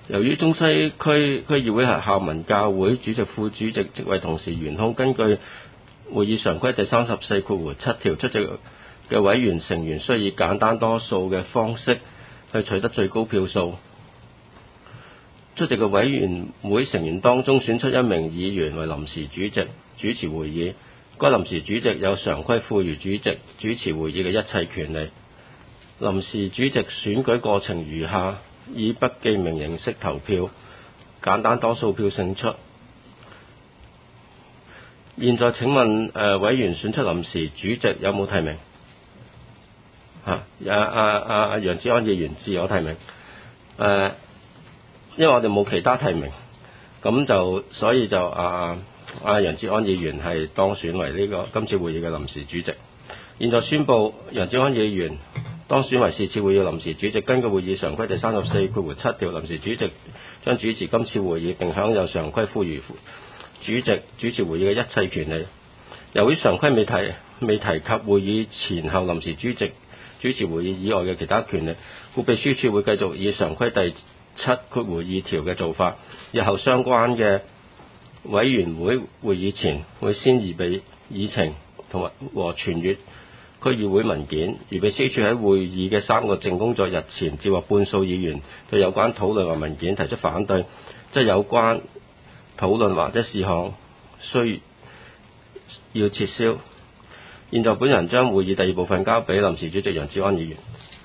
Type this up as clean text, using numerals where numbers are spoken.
由於中西區區議會係校民教會主席、副主席職位同時懸空，根據會議常規第34.7條，出席嘅委員成員需以簡單多數嘅方式去取得最高票數。出席嘅委員會成員當中選出一名議員為臨時主席，主持會議。該臨時主席有常規賦予主席主持會議嘅一切權利。臨時主席選舉過程如下：以不記名形式投票，簡單多數票勝出。現在請問委員選出臨時主席有冇提名？楊志安議員自我提名。因為我哋冇其他提名，所以楊志安議員係當選為今次會議嘅臨時主席。現在宣布楊志安議員當選為是次會議臨時主席。根據會議常規第34.7條，臨時主席將主持今次會議，並享有常規賦予主席主持會議嘅一切權利。由於常規未提及會議前後臨時主席主持會議以外嘅其他權利，故秘書處會繼續以常規第7.2條嘅做法。日後相關嘅委員會會議前，會先預備議程和傳閱區議會文件。如秘書處喺會議嘅3個正工作日前接獲半數議員對有關討論或文件提出反對，即有關討論或者事項需要撤銷。現在本人將會議第二部分交俾臨時主席楊志安議員。